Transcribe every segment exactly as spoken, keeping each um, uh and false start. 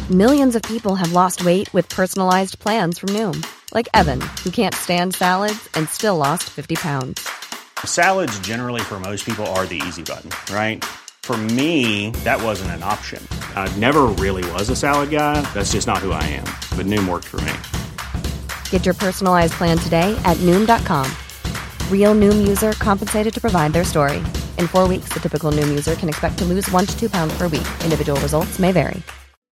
Millions of people have lost weight with personalized plans from Noom. Like Evan, who can't stand salads and still lost fifty pounds. Salads generally for most people are the easy button, right? For me, that wasn't an option. I never really was a salad guy. That's just not who I am. But Noom worked for me. Get your personalized plan today at Noom dot com. Real Noom user compensated to provide their story. In four weeks, the typical Noom user can expect to lose one to two pounds per week. Individual results may vary.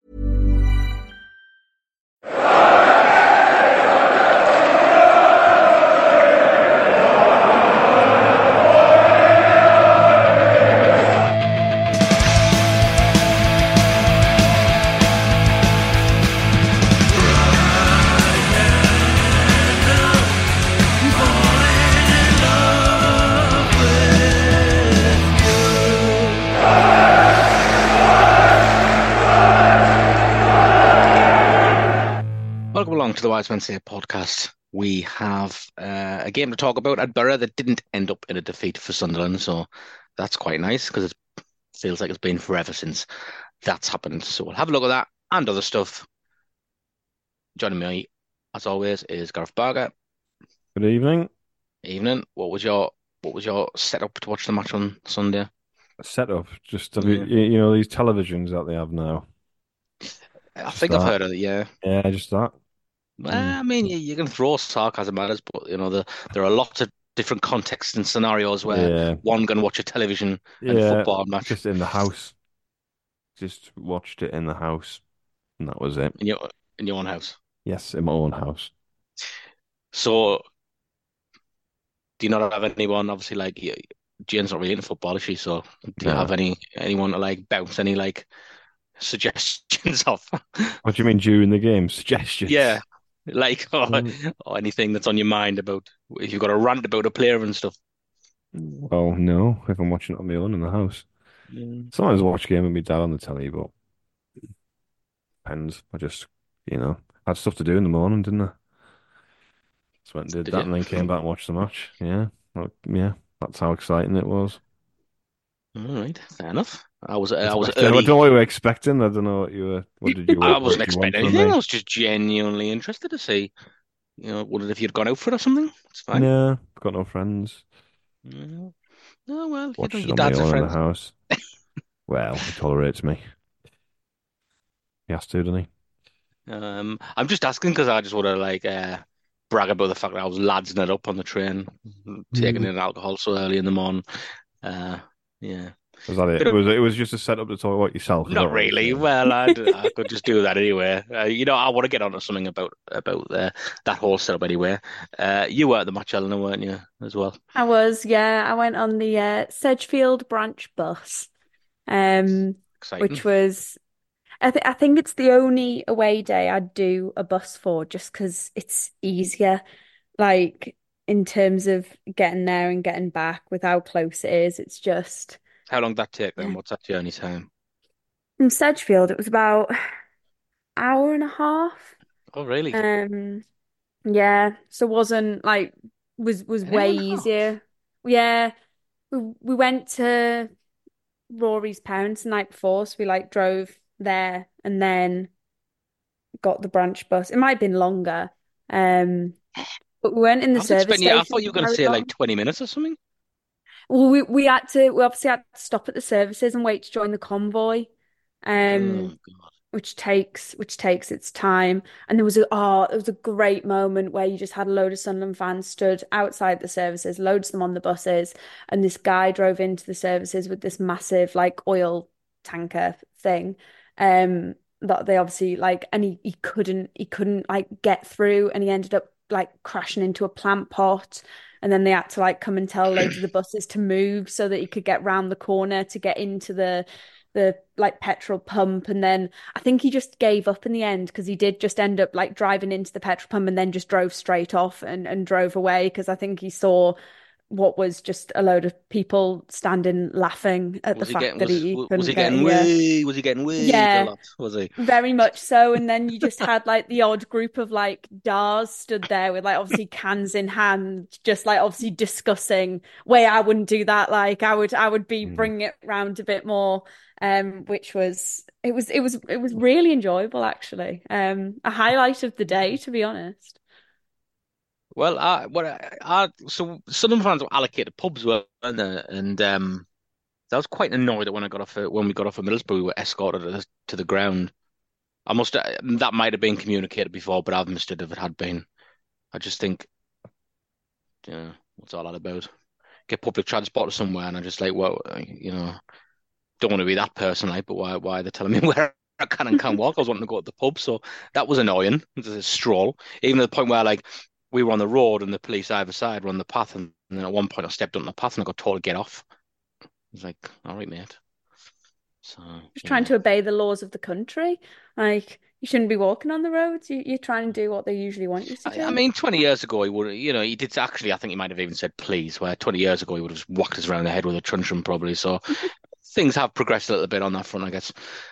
Welcome along to the Wise Men Say podcast. We have uh, a game to talk about at Borough that didn't end up in a defeat for Sunderland, so that's quite nice because it feels like it's been forever since that's happened. So we'll have a look at that and other stuff. Joining me, as always, is Gareth Barger. Good evening. Evening. What was your what was your setup to watch the match on Sunday? Setup, just Yeah. you, you know these televisions that they have now. I Just think I've that. heard of it. Yeah. Yeah, just that. Well, I mean, you, you can throw sarcasm at us, but you know, the, there are lots of different contexts and scenarios where Yeah, one can watch a television and yeah, football match just in the house. Just watched it in the house, and that was it. in your in your own house. Yes, in my own house. So, do you not have anyone? Obviously, like you- Jane's not really into football, is she? So, do you have No. any anyone to like bounce any like suggestions off? What do you mean during the game? Suggestions? Yeah, like or, Mm. or anything that's on your mind about if you've got a rant about a player and stuff. Well, no. If I'm watching it on my own in the house, Mm. sometimes I watch a game with my dad on the telly, but depends. I just, you know, had stuff to do in the morning, didn't I? So went and did Did that, you? and then came back and watched the match. Yeah, Well, yeah. That's how exciting it was. All right, fair enough. I was I was Expecting. I don't early. know what you were expecting. I don't know what you were. What did you? I What wasn't did you want expecting from anything. I me? was just genuinely interested to see, you know, wondered if you'd gone out for it or something. It's fine. No, got no friends. Yeah. Oh well, you know, Watched it your on my dad's a own in the friend. house. Well, he tolerates me. He has to, doesn't he? Um, I'm just asking because I just want to like uh, brag about the fact that I was ladsing it up on the train, taking Mm. in alcohol so early in the morning. Uh, yeah, Was that it? bit of, Was it? It was just a setup to talk about yourself. Is that not what really. you're Well, I'd, I could just do that anyway. Uh, you know, I want to get onto something about about uh, that whole setup anyway. Uh, you were at the match, Eleanor, weren't you, as well? I was, yeah. I went on the uh, Sedgefield branch bus, um, Exciting. which was, I th I think it's the only away day I'd do a bus for, just because it's easier, like in terms of getting there and getting back with how close it is. It's just How long did that take then? yeah. What's that journey time? From Sedgefield, it was about hour and a half. Oh, really? Um, yeah. So wasn't like was was An hour way and a half? easier. Yeah. We we went to Rory's parents the night before, so we like drove there and then got the branch bus. It might have been longer, um, but we weren't in I the was service expecting. I station thought you were for going to very say like long. twenty minutes or something. Well, we we had to we obviously had to stop at the services and wait to join the convoy, Oh um, God. which takes which takes its time. And there was a oh, there was a great moment where you just had a load of Sunderland fans stood outside the services, loads of them on the buses, and this guy drove into the services with this massive like oil tanker thing. Um, that they obviously like, and he, he couldn't he couldn't like get through, and he ended up like crashing into a plant pot. And then they had to like come and tell loads of the buses to move so that he could get round the corner to get into the the like petrol pump. And then I think he just gave up in the end because he did just end up like driving into the petrol pump and then just drove straight off and, and drove away because I think he saw what was just a load of people standing laughing at the Was he fact getting that was he was couldn't he get getting here. way? Was he getting way a Yeah, lot? Was he? very much so. And then you just had like the odd group of like D A Rs stood there with like obviously cans in hand, just like obviously discussing, way I wouldn't do that. Like I would I would be Mm. bringing it round a bit more. um, which was it was it was it was really enjoyable actually. Um, a highlight of the day, to be honest. Well, I, what I, I so Sunderland fans were allocated pubs, weren't they? And um, I was quite annoyed that when I got off at, when we got off at Middlesbrough, we were escorted to the, to the ground. I must that might have been communicated before, but I've missed it if it had been. I just think, yeah, what's all that about? Get public transport or somewhere, and I'm just like, well, you know, don't want to be that person, like, but why, why are they telling me where I can and can't walk? I was wanting to go to the pub, so that was annoying. It was a stroll, even to the point where, like, we were on the road and the police either side were on the path, and, and then at one point I stepped on the path and I got told to get off. I was like, all right, mate. So, Just trying yeah. to obey the laws of the country. Like you shouldn't be walking on the roads. You, you're trying to do what they usually want you to I, I do. mean, twenty years ago, he would, you know, he did actually, I think he might have even said please, where twenty years ago he would have whacked us around the head with a truncheon probably. So things have progressed a little bit on that front, I guess.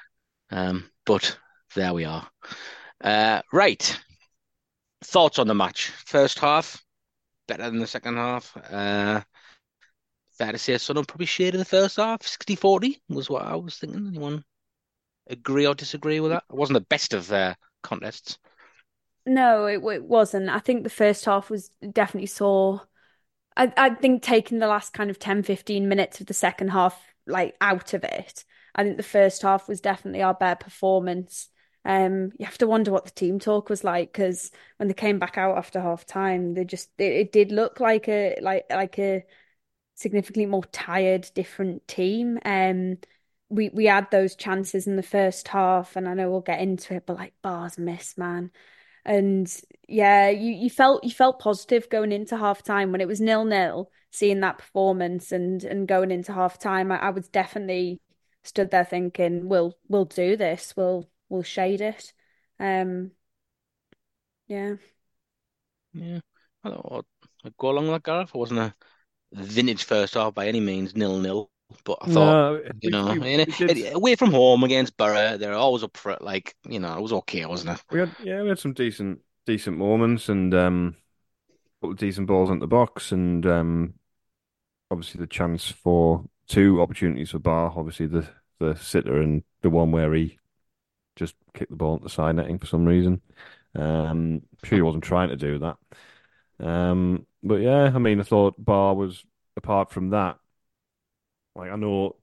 Um, but there we are. Uh, right. Thoughts on the match? First half, better than the second half. Uh, fair to say Sunderland probably shaded the first half. sixty forty was what I was thinking. Anyone agree or disagree with that? It wasn't the best of uh, contests. No, it, it wasn't. I think the first half was definitely saw. I, I think taking the last kind of ten fifteen minutes of the second half like out of it, I think the first half was definitely our better performance. Um, you have to wonder what the team talk was like because when they came back out after half time, they just it, it did look like a like like a significantly more tired, different team. Um, we we had those chances in the first half, and I know we'll get into it, but like bars miss, man. And yeah, you, you felt you felt positive going into half time when it was nil nil, seeing that performance and and going into half time, I, I was definitely stood there thinking, we'll we'll do this, we'll we'll shade it. Um, yeah. Yeah, I thought I'd go along with that, Gareth. It wasn't a vintage first half by any means, nil nil. But I thought, No, you we know, we and we it, did. it- away from home against Borough, they're always up for it. Like, you know, it was okay, wasn't it? We had yeah, we had some decent decent moments and um, couple of decent balls into the box and um, obviously the chance for two opportunities for Bar. Obviously the the sitter and the one where he just kicked the ball into the side netting for some reason. Um, sure he wasn't trying to do that. Um, but yeah, I mean, I thought Bar was apart from that. Like I know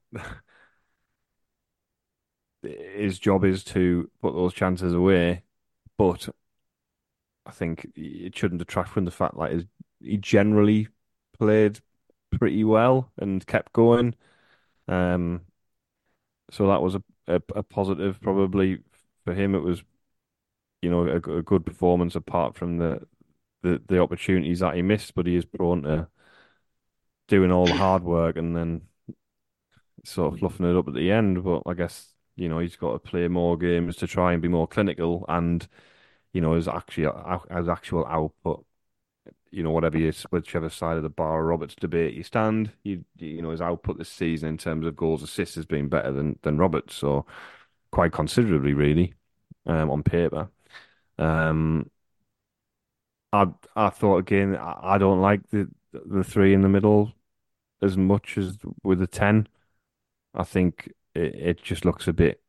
his job is to put those chances away, but I think it shouldn't detract from the fact like his, he generally played pretty well and kept going. Um, so that was a, a, a positive probably for him. It was you know a, a good performance apart from the, the the opportunities that he missed, but he is prone to doing all the hard work and then sort of fluffing it up at the end. But I guess you know he's got to play more games to try and be more clinical and you know his actually his actual output. You know, whatever you whichever side of the Bar Roberts debate you stand, you you know his output this season in terms of goals assists has been better than than Roberts, so quite considerably really, um, on paper. Um, I I thought again I, I don't like the the three in the middle as much as with the ten. I think it, it just looks a bit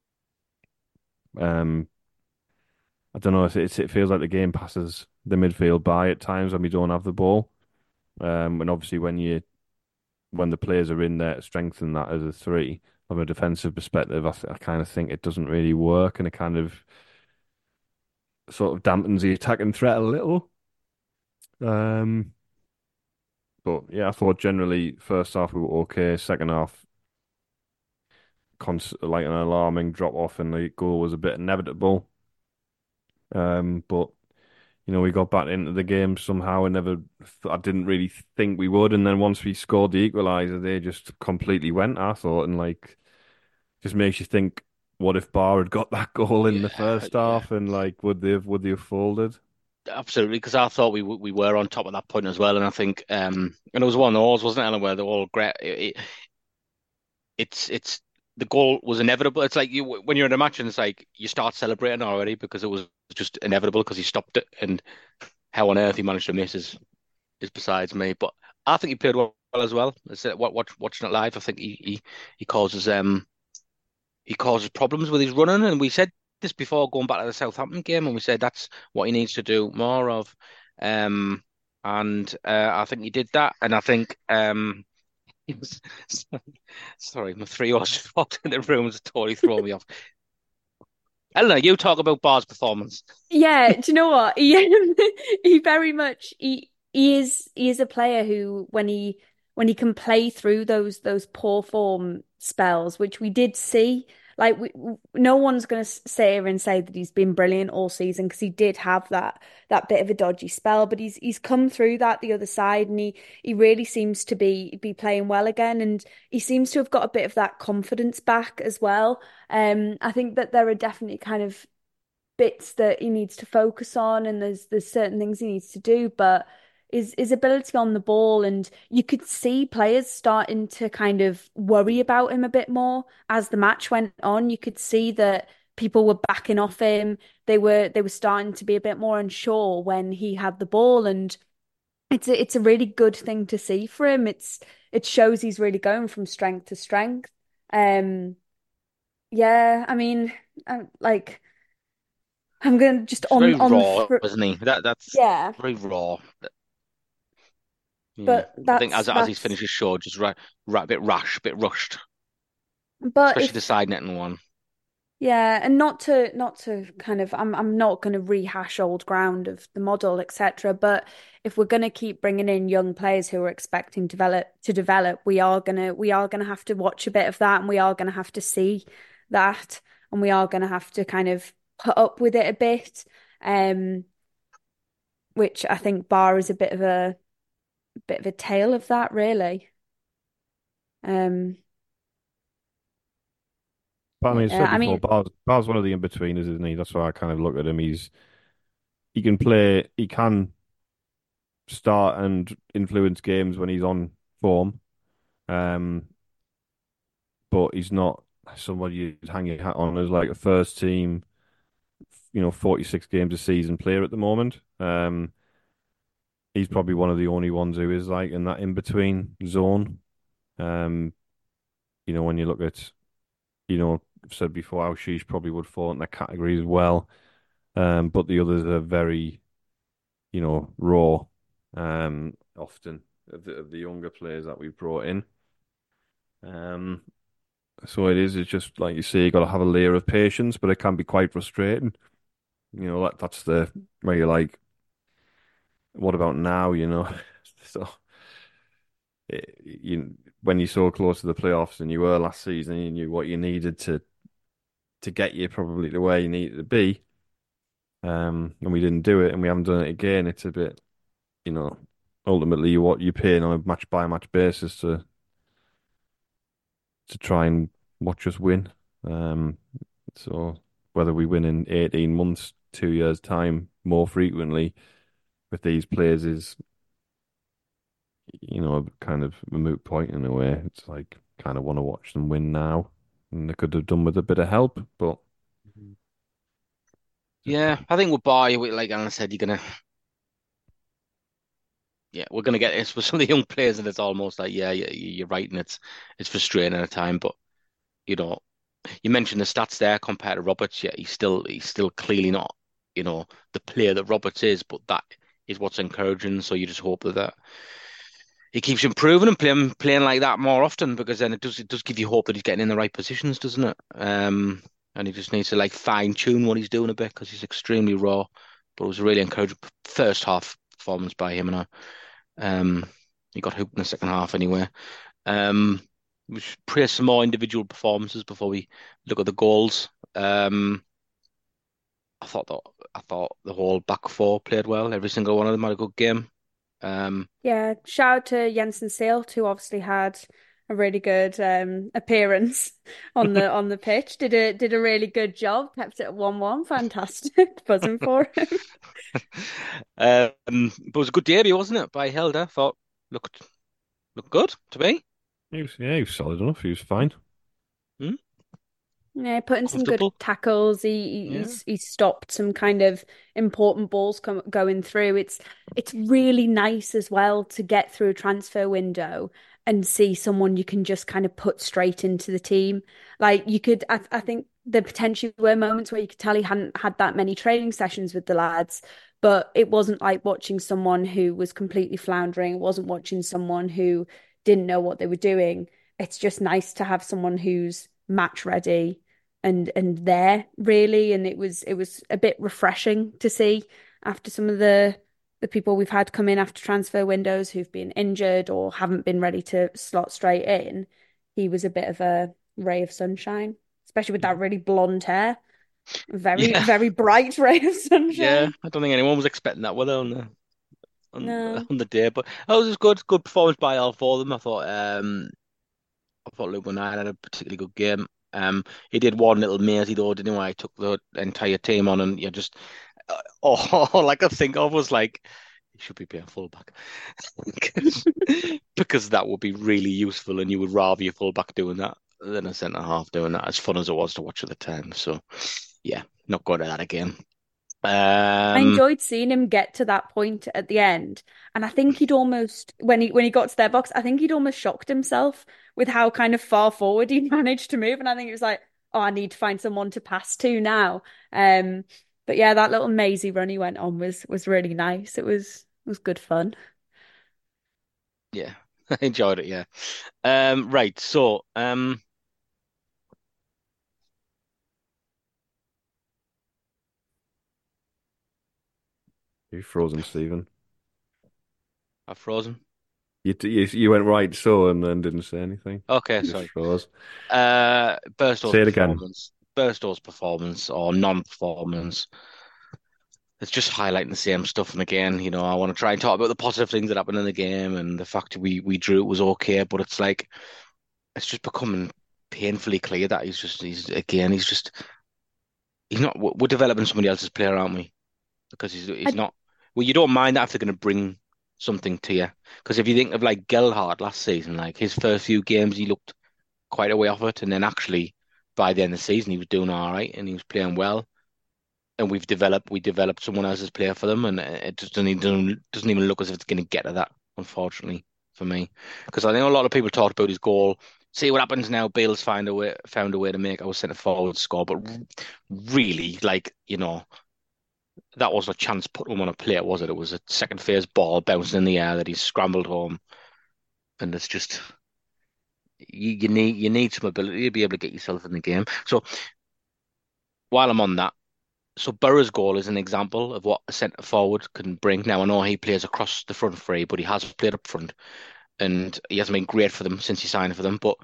um I don't know. It's, it feels like the game passes the midfield by at times when we don't have the ball. Um, and obviously when you when the players are in there to strengthen that as a three from a defensive perspective, I, th I kind of think it doesn't really work, and it kind of sort of dampens the attacking threat a little. Um, but yeah, I thought generally first half we were okay. Second half, cons like an alarming drop off, and the goal was a bit inevitable. Um, but you know, we got back into the game somehow and never, I didn't really think we would. And then once we scored the equaliser, they just completely went, I thought, and like, just makes you think, what if Bar had got that goal in the Yeah, first yeah, half and like, would they have, would they have folded? absolutely. Because I thought we w- we were on top at that point as well, and I think um, and it was one of those, wasn't it, Ellen, where they're all great. It, it, it's it's the goal was inevitable. It's like you when you're in a match and it's like you start celebrating already because it was just inevitable because he stopped it, and how on earth he managed to miss is is besides me. But I think he played well as well. It's, uh, wa- watch, watching it live, I think he he, he causes um he causes problems with his running, and we said this before going back to the Southampton game, and we said that's what he needs to do more of. Um, and uh, I think he did that, and I think um, he was sorry, my three year just walked in the room and totally thrown me off. Eleanor, you talk about Bar's performance. Yeah, do you know what? He, he very much he he is he is a player who when he when he can play through those those poor form spells, which we did see. Like we, no one's going to sit here and say that he's been brilliant all season because he did have that that bit of a dodgy spell, but he's he's come through that the other side and he he really seems to be be playing well again, and he seems to have got a bit of that confidence back as well. Um, I think that there are definitely kind of bits that he needs to focus on and there's there's certain things he needs to do, but his his ability on the ball, and you could see players starting to kind of worry about him a bit more as the match went on. You could see that people were backing off him. They were they were starting to be a bit more unsure when he had the ball, and it's a, it's a really good thing to see for him. It's it shows he's really going from strength to strength. Um yeah, I mean, uh, like I'm gonna just It's on very on the raw, fr isn't he? That that's yeah, very raw. Yeah, but I think that's as as he's that's finished his show, just right, right, a bit rash, a bit rushed, but especially the if side netting one. yeah, and not to not to kind of I'm I'm not going to rehash old ground of the model, et cetera. But if we're going to keep bringing in young players who are expecting develop to develop, we are gonna we are gonna have to watch a bit of that, and we are going to have to see that, and we are going to have to kind of put up with it a bit. Um, which I think Bar is a bit of a bit of a tale of that, really. Um, But I mean, I yeah, said I before, mean, Bar's, Bar's one of the in-betweeners, isn't he? That's why I kind of look at him. He's he can play, he can start and influence games when he's on form. Um, but he's not somebody you'd hang your hat on as like a first team, you know, forty-six games a season player at the moment. Um, he's probably one of the only ones who is like in that in-between zone. Um, you know, when you look at, you know, I've said before, how she's probably would fall in that category as well. Um, but the others are very, you know, raw, um, often of the, of the younger players that we've brought in. Um, so it is, it's just like you say, you got to have a layer of patience, but it can be quite frustrating. You know, that that's the where you're like, what about now? You know, so it, you when you're so close to the playoffs and you were last season, you knew what you needed to to get you probably to where you needed to be. Um, and we didn't do it, and we haven't done it again. It's a bit, you know, ultimately what you're paying on a match by match basis to to try and watch us win. Um, so whether we win in eighteen months, two years time, more frequently with these players is, you know, kind of a moot point in a way. It's like kind of want to watch them win now, and they could have done with a bit of help, but just Yeah, I think with Bar, we- like Alan said, you're gonna, yeah, we're gonna get this with some of the young players, and it's almost like, yeah, yeah, you're right, and it's it's frustrating at a time, but you know, you mentioned the stats there compared to Roberts. Yeah, he's still he's still clearly not, you know, the player that Roberts is, but that is what's encouraging. So you just hope that that he keeps improving and playing playing like that more often, because then it does it does give you hope that he's getting in the right positions, doesn't it? Um, and he just needs to like fine tune what he's doing a bit because he's extremely raw. But it was a really encouraging first half performance by him, and I, um, he got hooped in the second half anyway. Um, we should praise some more individual performances before we look at the goals. Um, I thought that I thought the whole back four played well. Every single one of them had a good game. Um, yeah, shout out to Jensen Seelt, who obviously had a really good um appearance on the on the pitch. Did a did a really good job, kept it at one one. Fantastic. Buzzing for him. um, but it was a good debut, wasn't it, by Helder? Thought looked looked good to me. he was, yeah, he was solid enough. He was fine. Hmm? Yeah, put in some good Comfortable. tackles. He Yeah. he's he stopped some kind of important balls come going through. It's it's really nice as well to get through a transfer window and see someone you can just kind of put straight into the team. Like you could, I, I think there potentially were moments where you could tell he hadn't had that many training sessions with the lads, but it wasn't like watching someone who was completely floundering. It wasn't watching someone who didn't know what they were doing. It's just nice to have someone who's match ready and and there really. And it was it was a bit refreshing to see after some of the the people we've had come in after transfer windows who've been injured or haven't been ready to slot straight in. He was a bit of a ray of sunshine, especially with that really blonde hair. Very, Yeah, very bright ray of yeah. sunshine. I don't think anyone was expecting that, were they, on the on, No. on the day? But oh, it was good, good performance by all four of them. I thought, um, I thought Luke Knight had a particularly good game. Um, he did one little mazy though, didn't he? Where he took the entire team on, and you just uh, oh, all I could think of was like he should be playing fullback because because that would be really useful, and you would rather your fullback doing that than a centre half doing that. As fun as it was to watch at the time, so yeah, not going to that again. I Um, enjoyed seeing him get to that point at the end. And I think he'd almost when he when he got to their box, I think he'd almost shocked himself with how kind of far forward he managed to move. And I think it was like, oh, I need to find someone to pass to now. Um, but yeah, that little mazy run he went on was was really nice. It was it was good fun. yeah, I enjoyed it. Yeah. Um, right. So, um, You frozen, Stephen. I've frozen. You, you you went right so and then didn't say anything. Okay, Just sorry. froze. Uh, Burstow's Say it again. performance, Burstow's performance or non-performance. It's just highlighting the same stuff. And again, you know, I want to try and talk about the positive things that happened in the game and the fact that we we drew it was okay, but it's like it's just becoming painfully clear that he's just he's again he's just he's not. We're we're developing somebody else's player, aren't we? Because he's he's I, not. Well, you don't mind that if they're going to bring something to you. Because if you think of like Gelhardt last season, like his first few games, he looked quite a way off it, and then actually by the end of the season, he was doing all right and he was playing well. And we've developed we developed someone else's player for them, and it just doesn't even, doesn't even look as if it's going to get to that, unfortunately for me. Because I think a lot of people talked about his goal. See what happens now. Bale's find a way found a way to make our centre forward score, but really, like you know, that wasn't a chance put him on a plate, was it? It was a second phase ball bouncing in the air that he scrambled home, and it's just you, you need you need some ability to be able to get yourself in the game. So while I'm on that. So Burroughs' goal is an example of what a centre forward can bring. Now I know he plays across the front three, but he has played up front, and he hasn't been great for them since he signed for them. But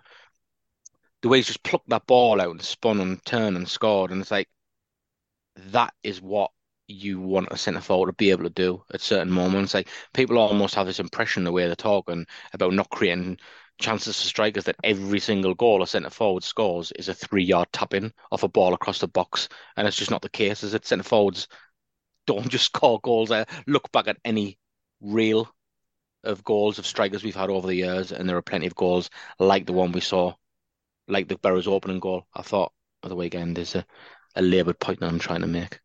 the way he's just plucked that ball out and spun and turned and scored, and it's like that is what you want a centre forward to be able to do at certain moments. Like people almost have this impression the way they're talking about not creating chances for strikers that every single goal a centre forward scores is a three yard tap in off a ball across the box, and it's just not the case. Is it? Centre forwards don't just score goals. I look back at any reel of goals of strikers we've had over the years, and there are plenty of goals like the one we saw, like the Burrows opening goal. I thought of the weekend is a, a laboured point that I'm trying to make.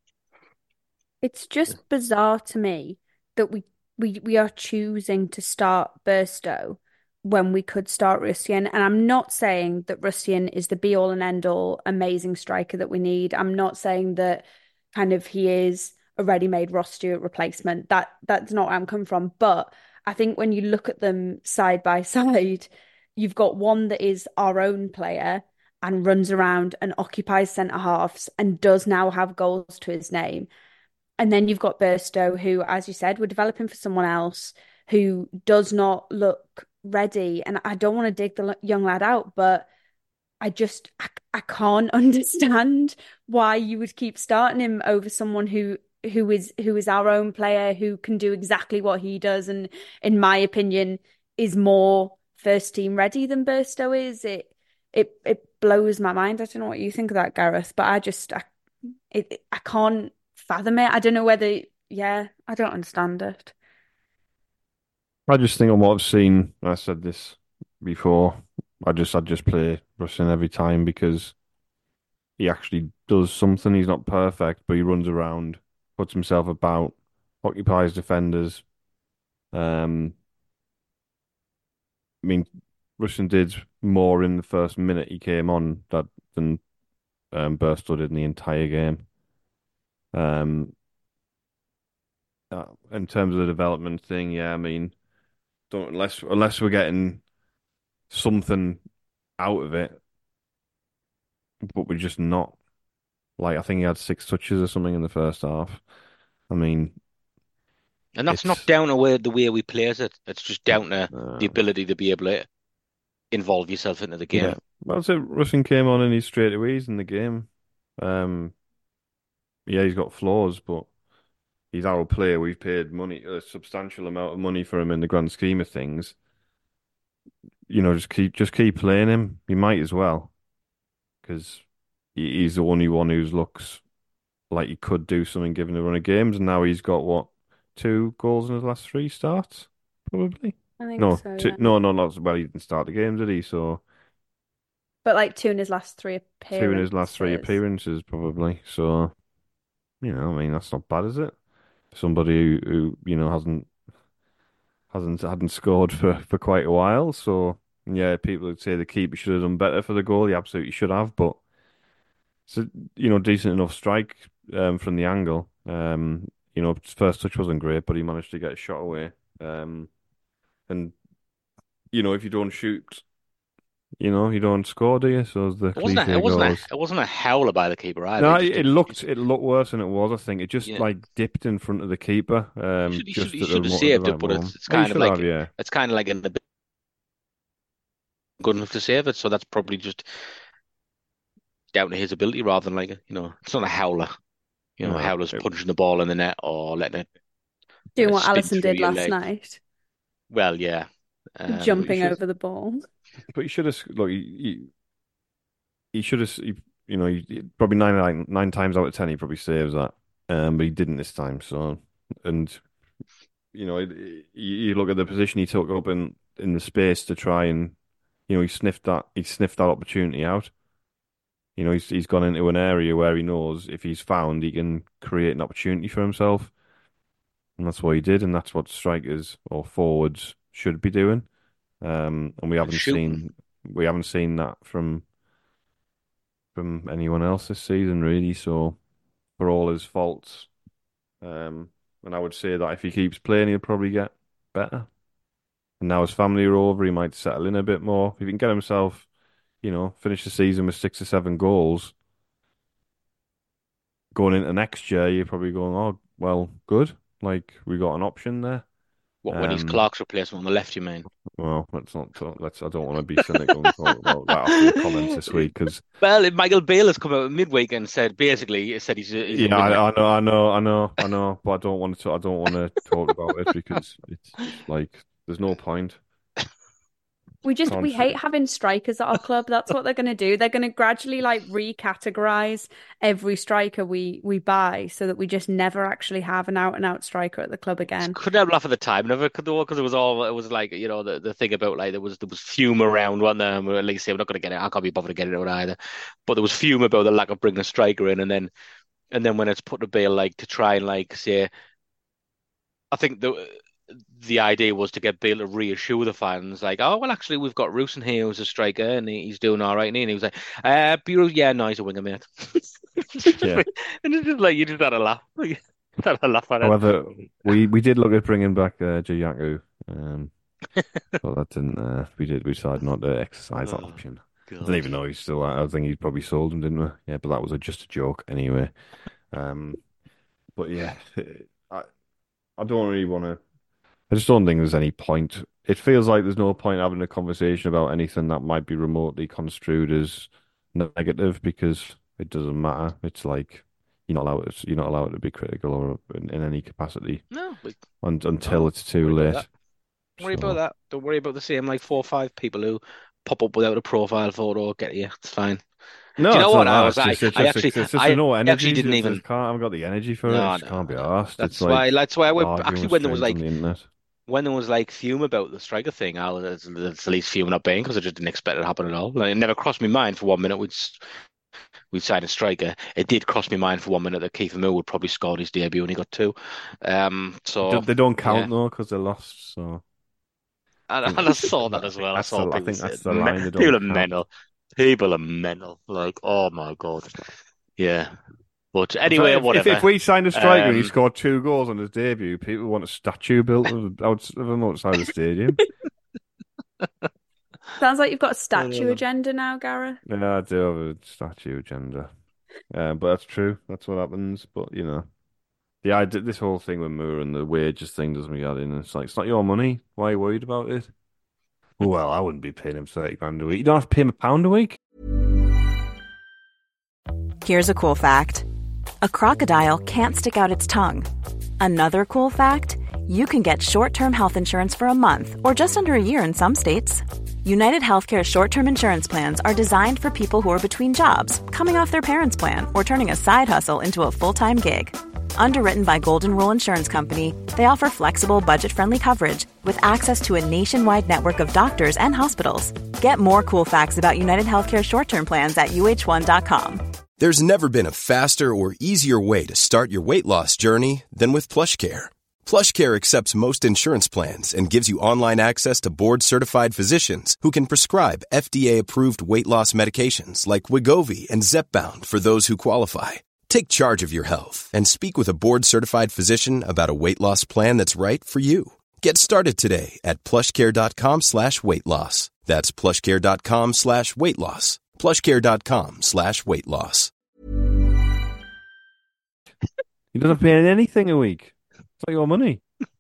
it's just bizarre to me that we we we are choosing to start Burstow when we could start Rustian. And I'm not saying that Rustian is the be all and end all amazing striker that we need. I'm not saying that kind of he is a ready-made Ross Stewart replacement. That that's not where I'm coming from. But I think when you look at them side by side, you've got one that is our own player and runs around and occupies centre halves and does now have goals to his name. And then you've got Burstow, who, as you said, we're developing for someone else who does not look ready. And I don't want to dig the young lad out, but I just I, I can't understand why you would keep starting him over someone who who is who is our own player who can do exactly what he does, and in my opinion, is more first team ready than Burstow is. It it it blows my mind. I don't know what you think of that, Gareth, but I just I it I can't fathom it. I don't know whether yeah, I don't understand it. I just think on what I've seen, I said this before. I just I just play Russian every time because he actually does something. He's not perfect, but he runs around, puts himself about, occupies defenders. Um, I mean, Russian did more in the first minute he came on that than um, Burstow did in the entire game. Um, uh, in terms of the development thing, yeah, I mean, don't unless unless we're getting something out of it, but we're just not. Like I think he had six touches or something in the first half. I mean, And that's not it's down to where, the way we play it. It's just down to the uh, ability to be able to involve yourself into the yeah. game. Well, so Russian came on and he's straight away he's in the game. Um, yeah, he's got flaws, but he's our player. We've paid money, a substantial amount of money for him in the grand scheme of things. You know, just keep just keep playing him. You might as well because he's the only one who looks like he could do something given the run of games, and now he's got what two goals in his last three starts, probably. I think No, so, two, yeah. no, no, not well. He didn't start the games, did he? So But like two in his last three two in his last three appearances. appearances, probably. So you know, I mean, that's not bad, is it? Somebody who, who you know hasn't hasn't hadn't scored for for quite a while. So yeah, people would say the keeper should have done better for the goal. He absolutely should have, but it's a, you know decent enough strike um, from the angle. Um, you know, his first touch wasn't great, but he managed to get a shot away. Um, and you know, if you don't shoot, you know, you don't score, do you? So as the It wasn't a, cliche it wasn't a, goes. it wasn't a howler by the keeper either. No, He it, just it didn't. He looked just, it looked worse than it was. I think it just yeah. like dipped in front of the keeper, He um, should, he should, just he at the, should have mo- at the saved it, right but it's moment. it's Oh, you kind of should have, like yeah. it's kind of like in the good enough to save it. So that's probably just down to his ability rather than like you know, it's not a howler. You know, No, howler's it, punching the ball in the net or letting it Doing uh, what spin Allison through did your last legs. night, Well, yeah, um, but you jumping should, over the ball. but you should have. Look, you, he should have. You, you know, he, probably nine, nine nine times out of ten, he probably saves that. Um, but he didn't this time. So, and you know, it, it- you you look at the position he took up in in the space to try and, you know, he sniffed that he sniffed that opportunity out. You know, he's he's gone into an area where he knows if he's found, he can create an opportunity for himself, and that's what he did, and that's what strikers or forwards should be doing. Um, and we and haven't shooting. seen we haven't seen that from from anyone else this season, really. So for all his faults, um, and I would say that if he keeps playing, he'll probably get better. And now his family are over, he might settle in a bit more. If he can get himself, you know, finish the season with six or seven goals, going into next year, you're probably going, oh, well, good. Like we got an option there. What when he's Um, Clark's replacement on the left, you mean? well, let's not talk. Let's. I don't want to be cynical and talk about that after the comments this week because Well, Michael Bale has come out midweek and said basically he said he's a, he's a yeah, winger. I, I know, I know, I know, I know, but I don't want to. I don't want to talk about it because it's like there's no point. We just Can't. we hate having strikers at our club. That's what they're going to do. They're going to gradually like recategorize every striker we we buy so that we just never actually have an out and out striker at the club again. Couldn't have laughed at the time, never could though, because it was all it was like you know the, the thing about like there was there was fume around one them or at least say we're not going to get it. I can't be bothered to get it out either. But there was fume about the lack of bringing a striker in, and then and then when it's put to Bale like to try and like say I think the the idea was to get Bale to reassure the fans, like, oh well, actually we've got Roos in here who's a striker and he, he's doing all right, and he was like, uh, Bureau, yeah, no, he's a winger, mate. Yeah. And it's just like you just had a laugh, like, had a laugh at it. However, we we did look at bringing back uh, Jayaku, um, but that didn't. Uh, we did. We decided not to exercise that Oh option. I don't God. even know he's still. I think he probably sold him, didn't we? Yeah, but that was a, just a joke anyway. Um, but yeah, I I don't really want to. I just don't think there's any point. It feels like there's no point having a conversation about anything that might be remotely construed as negative because it doesn't matter. It's like you're not allowed to, you're not allowed to be critical or in, in any capacity No, we, un, until no, it's don't too worry about late. that. Don't worry about So that. Don't worry about the same like four or five people who pop up without a profile photo. Get you. It's fine. Do no, you know it's not what? I that. was It's I just it's I just actually it's just there's I no actually energy. didn't It's just even. can't. I haven't got the energy for it. I No, just can't no, be no. asked. It's That's why. like That's why I went. arguing Actually, with when there was strangers on like the internet. when there was like fume about the striker thing, I was it's the least fume not being because I just didn't expect it to happen at all. Like, it never crossed my mind for one minute we'd s- we'd sign a striker. It did cross my mind for one minute that Keith Moore would probably scored his debut when he got two. Um. They So don't, they don't yeah. count though because they lost. So And, I think and I that's saw that I as think well. I that's saw the I people think saying, that's the "Me- line they people don't are cap. mental. People are mental." Like, oh my God. Yeah. But I'm sorry, anyway, if, if if whatever. we signed a striker and he Um, scored two goals on his debut, people want a statue built of, out, of him outside the stadium. Sounds like you've got a statue uh, agenda now, Gareth. Yeah, I do have a statue agenda. Uh, but that's true. That's what happens. But you know, the idea, this whole thing with Moore and the wages thing does me get in. It's like it's not your money. Why are you worried about it? Well, I wouldn't be paying him thirty grand a week. You don't have to pay him a pound a week. Here's a cool fact: a crocodile can't stick out its tongue. Another cool fact: you can get short-term health insurance for a month or just under a year in some states. United Healthcare short-term insurance plans are designed for people who are between jobs, coming off their parents' plan, or turning a side hustle into a full-time gig. Underwritten by Golden Rule Insurance Company, they offer flexible, budget-friendly coverage with access to a nationwide network of doctors and hospitals. Get more cool facts about United Healthcare short-term plans at U H one dot com. There's never been a faster or easier way to start your weight loss journey than with PlushCare. PlushCare accepts most insurance plans and gives you online access to board-certified physicians who can prescribe F D A-approved weight loss medications like Wegovy and Zepbound for those who qualify. Take charge of your health and speak with a board-certified physician about a weight loss plan that's right for you. Get started today at plushcare.com slash weight loss. That's plushcare.com slash weight loss. plushcare.com slash weight loss. You don't have to pay anything a week. It's not your money.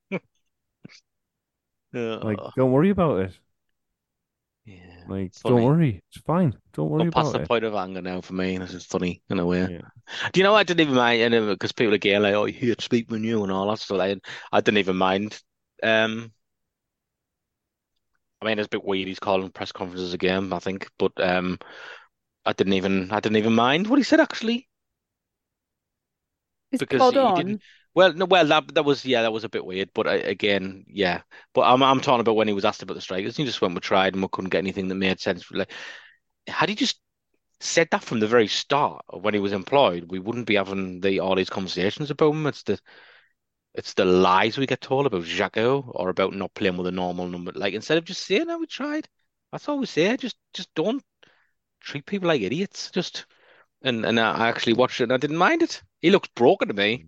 Like, uh, don't worry about it. yeah. Like, It's don't funny. worry. It's fine. Don't worry Gone past about the it. point of anger now for me. This is funny in a way. Yeah. Do you know, I didn't even mind, because people are getting like, "Oh, you hate speak with you" and all that stuff. Like, I didn't even mind. Um, I mean, it's a bit weird. He's calling press conferences again, I think, but um, I didn't even, I didn't even mind what he said actually, Is because Pod he didn't. on? Well, no, well, that that was, yeah, that was a bit weird. But I, again, yeah. But I'm I'm talking about when he was asked about the strikers. He just went, "We tried and we couldn't get anything that made sense." Like, had he just said that from the very start of when he was employed, we wouldn't be having the all these conversations about him. It's the it's the lies we get told about Jacko or about not playing with a normal number. Like, instead of just saying, "No, we tried." That's all we say. Just just don't treat people like idiots. Just and and I actually watched it and I didn't mind it. He looked broken to me.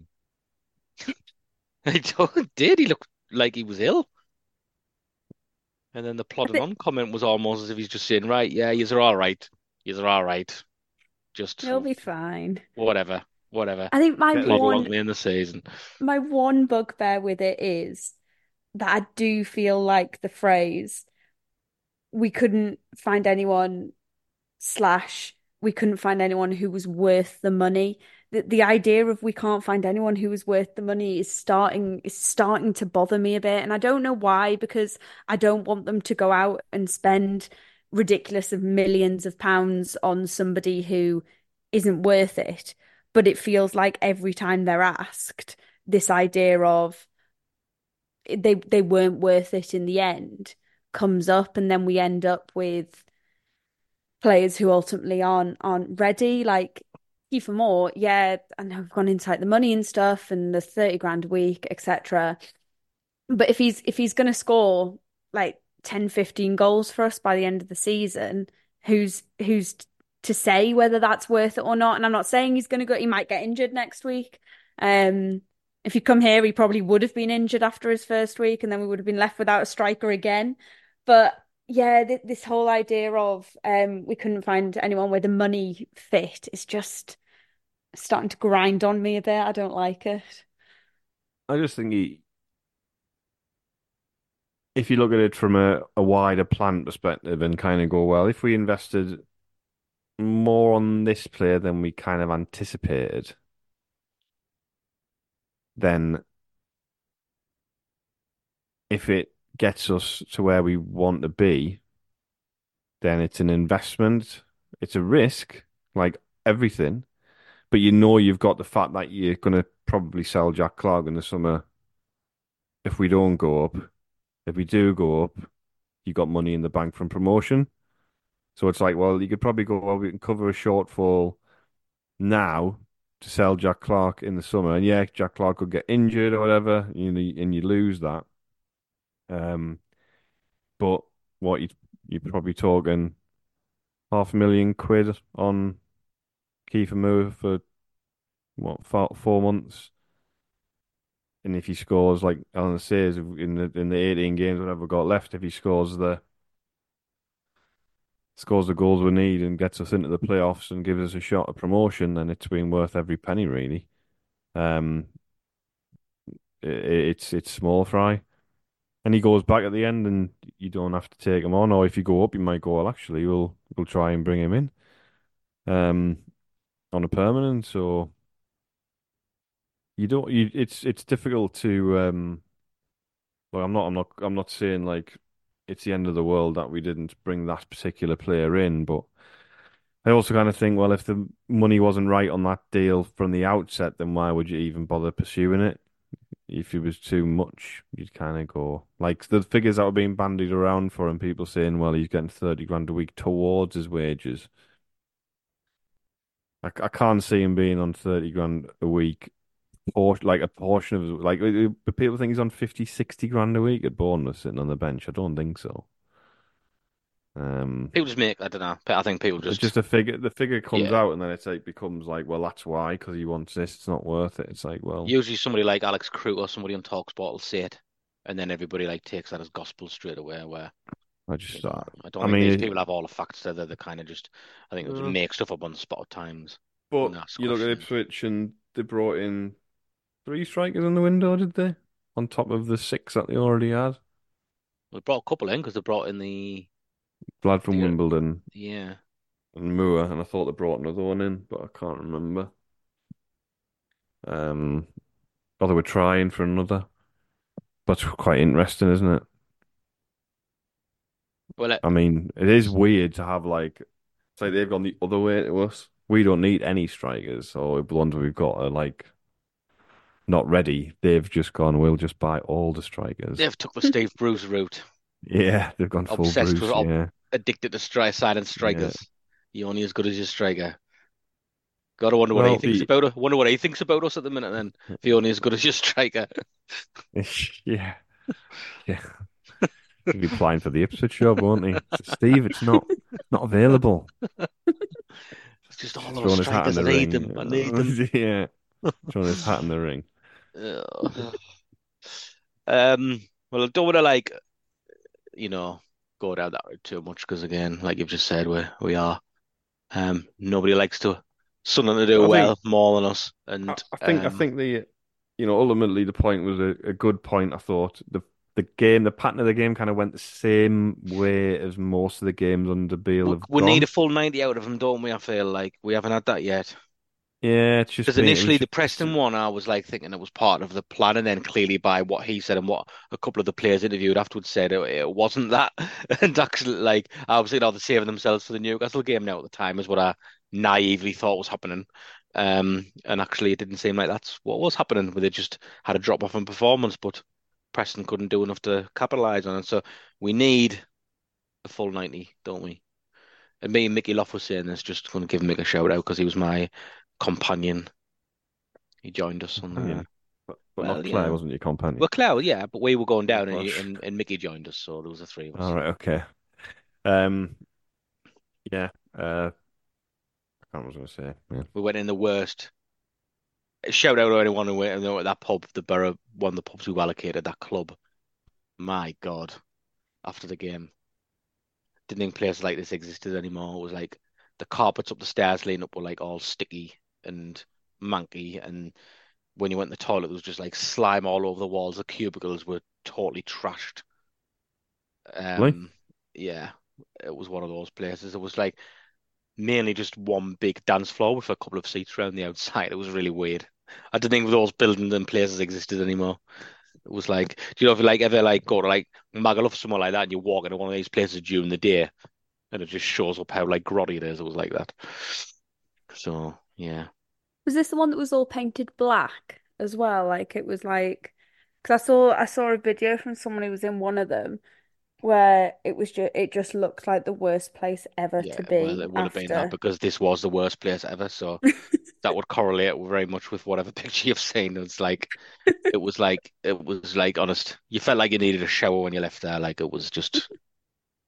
He did. He looked like he was ill. And then the I plodding think on comment was almost as if he's just saying, "Right, yeah, you're all right. You're all right. Just he'll be fine. whatever, whatever. I think my Get Plod along one to the end of the season." my one bugbear with it is that I do feel like the phrase "we couldn't find anyone" slash "we couldn't find anyone who was worth the money." The the idea of "we can't find anyone who was worth the money" is starting is starting to bother me a bit, and I don't know why, because I don't want them to go out and spend ridiculous of millions of pounds on somebody who isn't worth it. But it feels like every time they're asked, this idea of they they weren't worth it in the end comes up, and then we end up with players who ultimately aren't aren't ready. Like Kiefer Moore, yeah, I know we've gone into like the money and stuff and the thirty grand a week, et cetera. But if he's if he's gonna score like ten, fifteen goals for us by the end of the season, who's who's to say whether that's worth it or not? And I'm not saying he's gonna go, he might get injured next week. Um, if you come here, he probably would have been injured after his first week, and then we would have been left without a striker again. But yeah, th this whole idea of um we couldn't find anyone where the money fit is just starting to grind on me a bit. I don't like it. I just think he, if you look at it from a, a wider plan perspective and kind of go, well, if we invested more on this player than we kind of anticipated, then if it gets us to where we want to be, then it's an investment. It's a risk, like everything. But you know you've got the fact that you're going to probably sell Jack Clark in the summer if we don't go up. If we do go up, you got money in the bank from promotion. So it's like, well, you could probably go, well, we can cover a shortfall now to sell Jack Clark in the summer. And yeah, Jack Clark could get injured or whatever, you know, and you lose that. Um, but what you you're probably talking half a million quid on Kiefer Moore for what four, four months, and if he scores like Alan says in the in the eighteen games whatever we've got left, if he scores the scores the goals we need and gets us into the playoffs and gives us a shot at promotion, then it's been worth every penny really. Um, it, it's it's small fry. And he goes back at the end, and you don't have to take him on. Or if you go up, you might go, well, actually, we'll we'll try and bring him in, um, on a permanent. So you don't. You it's it's difficult to um. Well, I'm not. I'm not. I'm not saying like it's the end of the world that we didn't bring that particular player in, but I also kind of think, well, if the money wasn't right on that deal from the outset, then why would you even bother pursuing it? If it was too much, you'd kind of go like the figures that were being bandied around for him, people saying, well, he's getting thirty grand a week towards his wages. I, I can't see him being on thirty grand a week, or like a portion of his, like, uh, but people think he's on fifty, sixty grand a week at Bournemouth sitting on the bench. I don't think so. Um, People just make, I don't know. I think people it's just, just a figure, the figure comes yeah. out and then it's like becomes like, well, that's why, because he wants this, it's not worth it. It's like, well, Usually somebody like Alex Crute or somebody on TalkSport will say it, and then everybody like takes that as gospel straight away. Where I you just, uh, know, I don't I think these mean, people have all the facts. They're they kind of just, I think they just it, make stuff up on the spot at times but and ask you look at questions. Ipswich and they brought in three strikers in the window, did they? On top of the six that they already had. We brought a couple in because they brought in the, Lad from the Wimbledon yeah. and Moore, and I thought they brought another one in, but I can't remember. Um, or they were trying for another. But it's quite interesting, isn't it? Well, uh, I mean, it is weird to have like, it's like they've gone the other way to us. We don't need any strikers, or the ones we've got are like not ready. They've just gone, we'll just buy all the strikers. they've took the Steve Bruce route. Yeah, they've gone full Obsessed with, Bruce. ob Yeah, addicted to strike silent yeah. strikers. You're only as good as your striker. Gotta wonder what he Well, thinks the about it. Wonder what he thinks about us at the minute. Then, if you're only as good as your striker. yeah, yeah. He'll be applying for the Ipswich job, won't he? Steve, it's not not available. It's just all those Throwing his hat in strikers. I the need them. I need them. ring. Yeah, throwing his hat in the ring. Ugh. Um, well, I don't want to like, you know, go down that route too much because again, like you've just said, we we are. Um, nobody likes to something to do But I think well more than us, I, and I think I um, think the you know ultimately the point was a, a good point. I thought the the game, the pattern of the game, kind of went the same way as most of the games under Beale we, have we need a gone. full ninety out of them, don't we? I feel like we haven't had that yet. Yeah, it's just Because been it was initially the just it's, Preston one, I was like thinking it was part of the plan, and then clearly by what he said and what a couple of the players interviewed afterwards said, it, it wasn't that. And actually, like obviously, now they're saving themselves for the Newcastle game now at the time is what I naively thought was happening. Um, and actually, it didn't seem like that's what was happening. Where they just had a drop off in performance, but Preston couldn't do enough to capitalize on it. So we need a full ninety, don't we? And me and Mickey Loft was saying this, just going to give Mick a shout out because he was my companion. He joined us on the, companion, but, but not well, you Claire know, wasn't your well, companion. Claire, yeah, but we were going Oh down and, gosh. and and Mickey joined us, so there was the three of us. All right, okay. Um, yeah. Uh, I can't what I was going to say. Yeah. We went in the worst. Shout out to anyone who went at that pub, the Borough, one of the pubs we allocated, that club. My God, after the game, didn't think places like this existed anymore. It was like the carpets up the stairs leading up were like all sticky and manky, and when you went in the toilet, there was just like slime all over the walls. The cubicles were totally trashed. Really? Um, yeah, it was one of those places. It was like mainly just one big dance floor with a couple of seats around the outside. It was really weird. I didn't think those buildings and places existed anymore. It was like, do you know if you like ever like go to like Magaluf or somewhere like that and you walk into one of these places during the day and it just shows up how like grotty it is. It was like that. So yeah. Was this the one that was all painted black as well? Like it was like, because I saw I saw a video from someone who was in one of them where it was just it just looked like the worst place ever Yeah, to well, be it would have been that after. because this was the worst place ever. So that would correlate very much with whatever picture you've seen. It's like it was like it was like honest. You felt like you needed a shower when you left there. Like it was just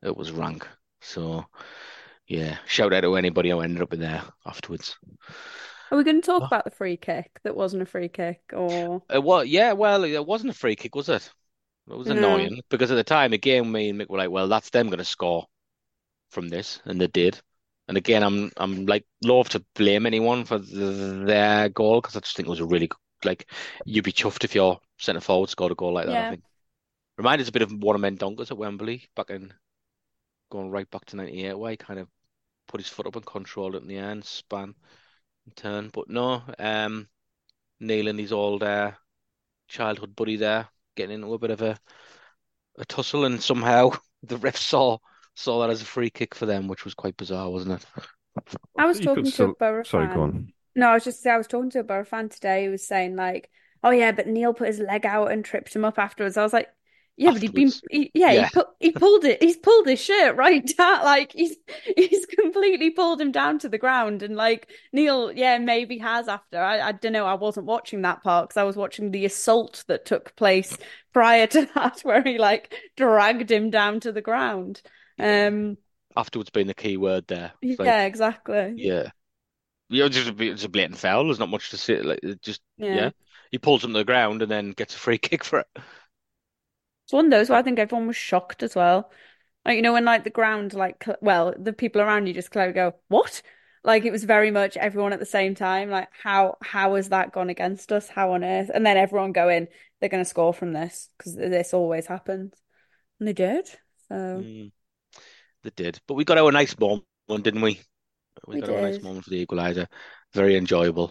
it was rank. So yeah, shout out to anybody who ended up in there afterwards. Are we going to talk Oh. about the free kick that wasn't a free kick, or It was, yeah, well, it wasn't a free kick, was it? It was no? annoying because at the time, again, me and Mick were like, well, that's them going to score from this, and they did. And again, I'm I'm like loath to blame anyone for the, their goal because I just think it was a really good, like you'd be chuffed if your centre forward scored a goal like that. I Yeah. think reminded us a bit of one of Mendonkers at Wembley back in going right back to ninety-eight, where he kind of put his foot up and controlled it in the end, span and turn. But no, um, Neil and his old uh, childhood buddy there getting into a bit of a, a tussle, and somehow the ref saw saw that as a free kick for them, which was quite bizarre, wasn't it? I was You could talking to a still. Borough Sorry, go fan. on. No, I was just I was talking to a Borough fan today who was saying like, "Oh yeah, but Neil put his leg out and tripped him up afterwards." I was like, "Yeah, but he'd been Afterwards, he, yeah, he yeah, put he pulled it. He's pulled his shirt right down, like he's he's completely pulled him down to the ground." And like Neil, yeah, maybe has after. I I don't know. I wasn't watching that part because I was watching the assault that took place prior to that, where he like dragged him down to the ground. yeah. Um, Afterwards being the key word there. It's yeah, like, exactly. yeah, yeah, just a, it's a blatant foul. There's not much to say. Like, it just Yeah. yeah, he pulls him to the ground and then gets a free kick for it. It's one of those where I think everyone was shocked as well. Like, you know, when like the ground, like, cl- well, the people around you just kind of go, "What?" Like it was very much everyone at the same time. Like, how how has that gone against us? How on earth? And then everyone going, they're going to score from this because this always happens, and they did. So Mm, they did, but we got our nice moment, didn't we? We we got our nice did. moment for the equaliser. Very enjoyable.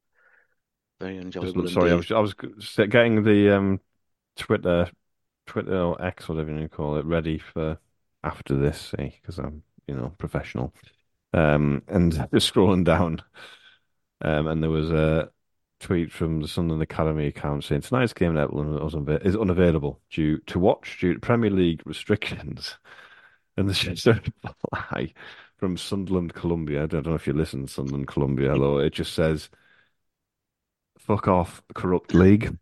Very Just enjoyable sorry, I indeed. was I was getting the um Twitter Twitter or X, whatever you call it, ready for after this, see, because I'm you know professional. Um, and just scrolling down, um, and there was a tweet from the Sunderland Academy account saying tonight's game at Epsom is unava- is unavailable due to watch due to Premier League restrictions. And there's just a reply from Sunderland Columbia. I don't know if you listen to Sunderland Columbia. Hello, it just says "fuck off, corrupt league."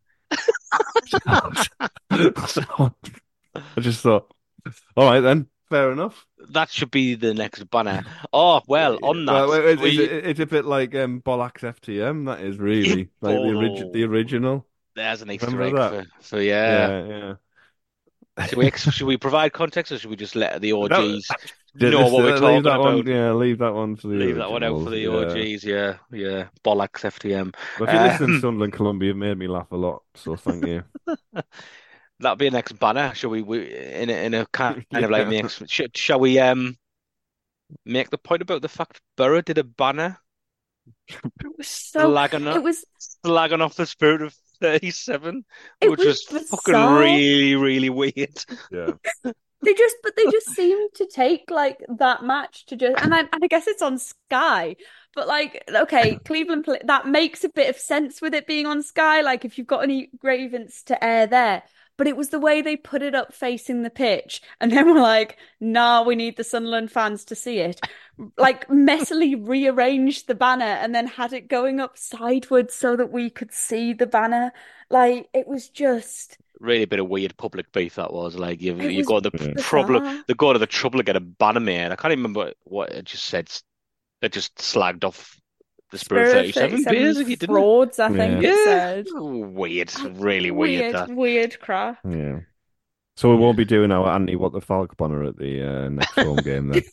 So I just thought, all right then, fair enough. That should be the next banner. Oh, well, on that, Well, it, it's, we it's a bit like um, Bollocks F T M. That is really like the origin, the oh, original. there's an Easter Remember egg that? for for yeah. Yeah, yeah. Should we ex should we provide context or should we just let the That, O Gs know just what we're uh, leave talking that one. about? Yeah, leave that one for the Leave that one out for originals. the Yeah. O Gs. Yeah, yeah. Bollocks F T M. But if you're listening to Um, Sunderland Columbia, it made me laugh a lot. So thank you. that'll be a next banner. Shall we, we in a, in a kind of like Yeah. mix? Sh shall we um make the point about the fact Borough did a banner It was so. slagging It off, was. slagging off the spirit of thirty-seven, It which was was fucking bizarre. really, really weird. Yeah. They just, but they just seem to take like that match to just, and I, and I guess it's on Sky, but like, okay, Cleveland, play, that makes a bit of sense with it being on Sky. Like, if you've got any grievance to air there, but it was the way they put it up facing the pitch, and then we're like, nah, we need the Sunderland fans to see it. Like, messily rearranged the banner and then had it going up sideways so that we could see the banner. Like, it was just, Really a bit of weird public beef that was. Like you, it you was go to the Yeah. trouble, bizarre. they go to the trouble to get a banner made. I can't even remember what it just said. It just slagged off the spirit of Spirit of thirty-seven, thirty-seven basically, didn't it? frauds, I think Yeah. it Yeah, said. weird, Oh, really weird. weird, That. weird crap. Yeah. So we won't Yeah. be doing our anti what the Falk banner at the uh, next home game then.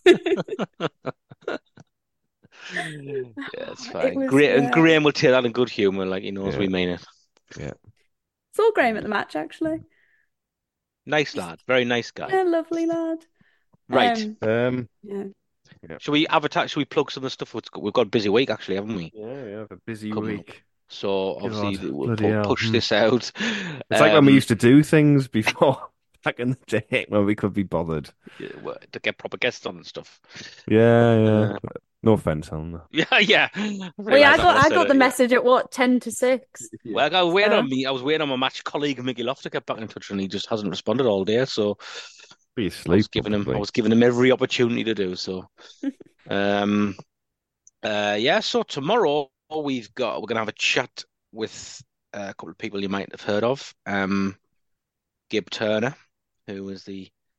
Yeah, it's It fine. was, Great, and yeah. Graham will take that in good humour, like he knows Yeah. we mean it. Yeah. Saw Graham at the match, actually. Nice lad, very nice guy. Yeah, lovely lad. Right, Um, Um. yeah. shall we advertise? Shall we plug some of the stuff? We've got, we've got a busy week actually, haven't we? Yeah, yeah. A busy Coming up. week. So obviously God, we'll bloody pu hell. push Hmm. this out. It's like when we Um, used to do things before, back in the day when we could be bothered. yeah, well, to get proper guests on and stuff. Yeah, yeah. Uh, No offense, Helena. yeah, yeah. I Well, yeah, I realised that when got I I said got it. the Yeah. message at what, ten to six. Well, I was waiting So, on me. I was waiting on my match colleague Mickey Loft to get back in touch, and he just hasn't responded all day. So Be I was asleep, giving him, I probably. was giving him every opportunity to do so. Um, uh, yeah. So tomorrow we've got we're gonna have a chat with uh, a couple of people you might have heard of. Um, Gib Turner, who was the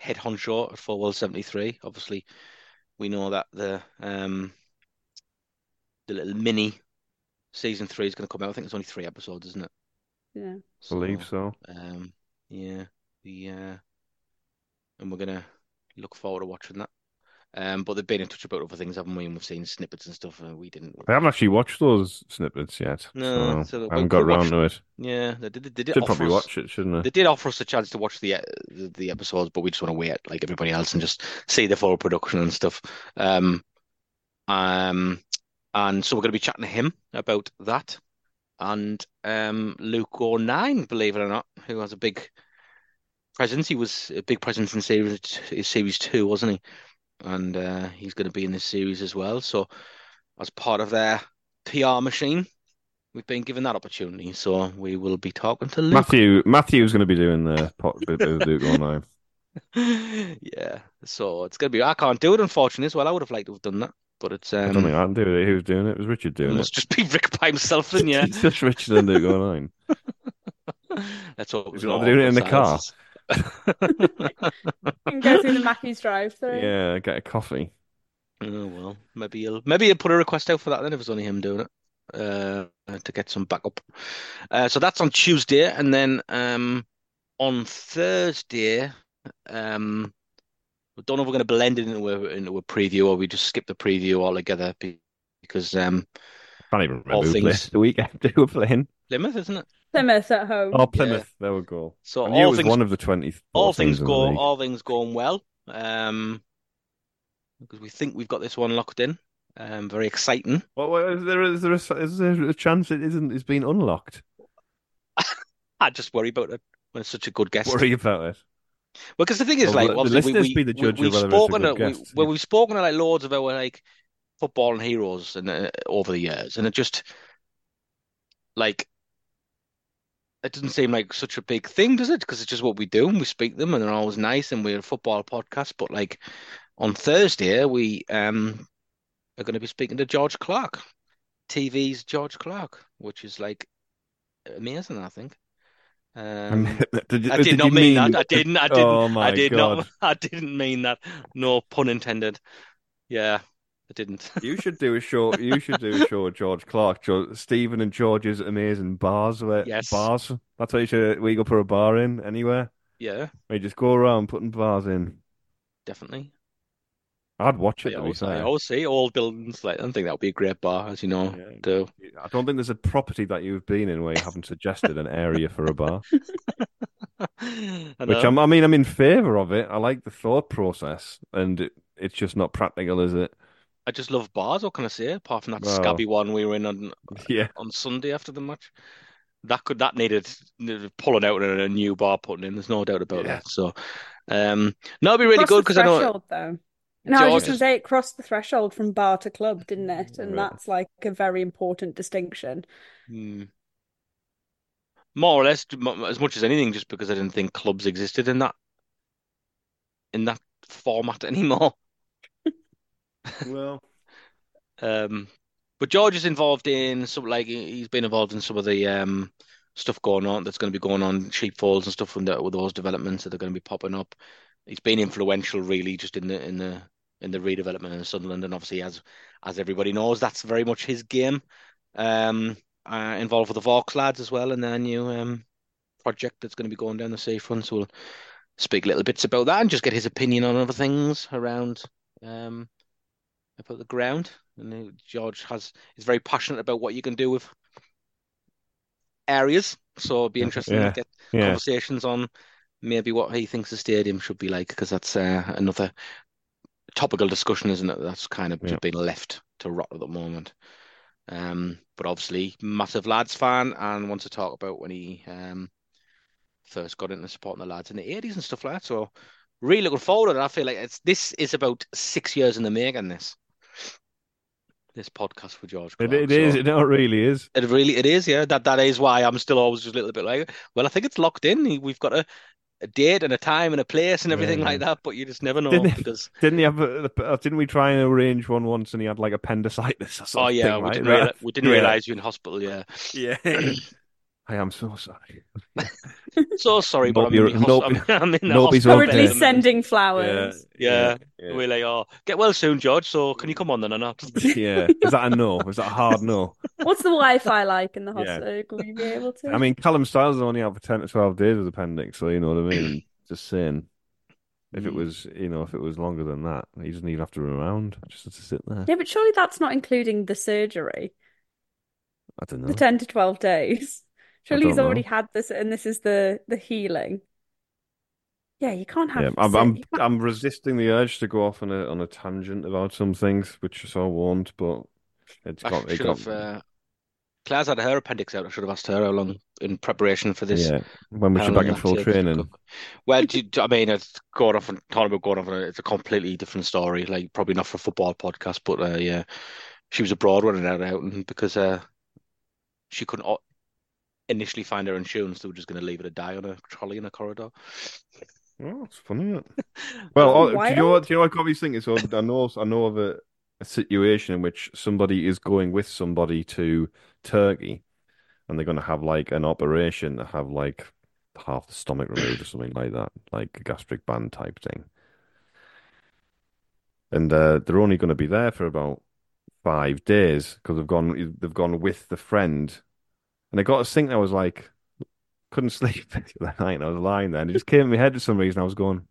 head honcho at Full World seventy-three. Obviously, we know that the um the little mini season three is going to come out. I think it's only three episodes, isn't it? Yeah. So, Believe so. Um, yeah, the uh, and we're gonna look forward to watching that. Um, but they've been in touch about other things, haven't we? And we've seen snippets and stuff, and we didn't. I haven't actually watched those snippets yet, No, so so I haven't we got could around watch. to it. Yeah, they did. They did Should offer probably us. watch it, shouldn't I? They did offer us a chance to watch the the, the episodes, but we just want to wait like everybody else and just see the full production and stuff. Um, um, and so we're going to be chatting to him about that, and um, Luke O'Nine, believe it or not, who has a big presence. He was a big presence in series series two, wasn't he? And uh, he's going to be in this series as well. So, as part of their P R machine, we've been given that opportunity. So we will be talking to Luke. Matthew Matthew's going to be doing the pot bit with Luke online. Yeah, so it's going to be. I can't do it, unfortunately, as well. I would have liked to have done that, but it's. Um, I don't think I can do it. Who was doing it? It was Richard it doing must it. just be Rick by himself, then, yeah. It's just Richard and Luke online. Let's hope He's it's not not doing it in the car. silences. And go through the Mackey's drive-through. Yeah, get a coffee. Oh well, maybe he'll maybe he'll put a request out for that then if it's only him doing it, uh, to get some backup. Uh, so that's on Tuesday, and then um, on Thursday, um, I don't know if we're going to blend it into a into a preview or we just skip the preview altogether be- because um, Can't even all remember who played things the week after we were playing. Plymouth, isn't it? Plymouth at home. Oh, Plymouth. There we go. So I knew it all was things one of the twenty-four all teams things in the go league. all things going well. Um, because we think we've got this one locked in. Um, very exciting. Well, well, is there is there a, is there a chance it isn't? It's been unlocked. I just worry about it when it's such a good guest. Worry about it. Well, because the thing is, Well, like, the obviously, listeners we, be the we, judge we, of we've whether it's a spoken good to, we, guest. well, we've spoken to like loads about like football and heroes and uh, over the years, and it just like it doesn't seem like such a big thing, does it? Because it's just what we do, and we speak them, and they're always nice, and we're a football podcast. But like on Thursday, we um are going to be speaking to George Clark, T V's George Clark, which is like amazing, I think. Um, did, you- I did, did not you mean, mean that. I didn't. I didn't. Oh my I did God. not. I didn't mean that. No pun intended. Yeah, I didn't. You should do a show. You should do a show with George Clark, George, Stephen and George's amazing bars. Where, Yes. bars. That's what you should. We go put a bar in anywhere. Yeah, We just go around putting bars in. definitely. I'd watch it. I To be always, I fair, always see old buildings. Like I think that would be a great bar, as you know. Yeah. Do. I don't think there's a property that you've been in where you haven't suggested an area for a bar. I Which know. I'm, I mean, I'm in favour of it. I like the thought process, and it, it's just not practical, is it? I just love bars. What can I say? Apart from that Well, scabby one we were in on yeah. on Sunday after the match. That could that needed, needed pulling out and a new bar putting in. There's no doubt about Yeah. that. So, um, no, it'd be really Crossed good the because I know threshold, though. No, I was just George. going to say it crossed the threshold from bar to club, didn't it? And Yeah. that's like a very important distinction. Hmm. More or less, m- as much as anything, just because I didn't think clubs existed in that in that format anymore. Well, Um, but George is involved in some like he- he's been involved in some of the um stuff going on that's going to be going on sheepfolds and stuff from the, with those developments that are going to be popping up. He's been influential, really, just in the in the in the redevelopment in Sunderland, and obviously, as as everybody knows, that's very much his game. Um, uh, involved with the Vaux lads as well in their new um project that's going to be going down the seafront. So we'll speak little bits about that and just get his opinion on other things around um about the ground. And uh, George has is very passionate about what you can do with areas. So it'd be interesting yeah, to get yeah. conversations on maybe what he thinks the stadium should be like, because that's uh, another topical discussion, isn't it? That's kind of Yeah. just been left to rot at the moment. Um, but obviously, massive lads fan and wants to talk about when he um first got into supporting the lads in the eighties and stuff like that. So really looking forward to it. I feel like it's this is about six years in the making. This this podcast for George It, Clark. it is. So It not really is. it really it is, yeah. That that is why I'm still always just a little bit like, well, I think it's locked in. We've got a, a date and a time and a place and everything Yeah, like yeah. that, but you just never know Didn't because didn't he have? A, a- didn't we try and arrange one once, and he had like appendicitis or oh something? yeah, we like didn't that? realize we didn't Yeah. realize you in hospital, yeah. Yeah. I am so sorry. So sorry, but I'm Nope, in, the you're- hos- nope. I'm, I'm in the Nope, he's hospital okay. bed Currently at the minute. sending flowers. Yeah, yeah, we're like, oh, get well soon, George. So can you come on then or not? yeah. Is that a no? Is that a hard no? What's the Wi-Fi like in the Yeah. hospital? Will you be able to? I mean, Callum Styles only out for ten to twelve days with appendix, so you know what I mean. Just saying, if it Mm. was, you know, if it was longer than that, he doesn't even have to run around. Just have to sit there. Yeah, but surely that's not including the surgery, I don't the know. ten to twelve days. Surely don't he's already know. had this, and this is the the healing. Yeah, you can't have. Yeah, I'm, sur- I'm, you can't- I'm resisting the urge to go off on a on a tangent about some things, which so I won't. But it's I got, it should got, have. Uh, Claire's had her appendix out. I should have asked her how long in preparation for this. yeah. When was How she long back in that full takes. training? Well, do, do- I mean, it's going off and talking about going off. on a- It's a completely different story. Like probably not for a football podcast, but uh, yeah, she was abroad running out out, and because uh, she couldn't o- initially find her insurance, they were just going to leave her to die on a trolley in a corridor. Oh, it's funny. Isn't it? Well, Oh, oh, do you know what? wild. Do you know what got me thinking? So I know, I know of a, a situation in which somebody is going with somebody to Turkey, and they're going to have like an operation to have like half the stomach removed or something like that, like a gastric band type thing. And uh, they're only going to be there for about five days because they've gone, they've gone with the friend, and I got to think I was like, couldn't sleep that night. And I was lying there, and it just came in my head for some reason. I was going,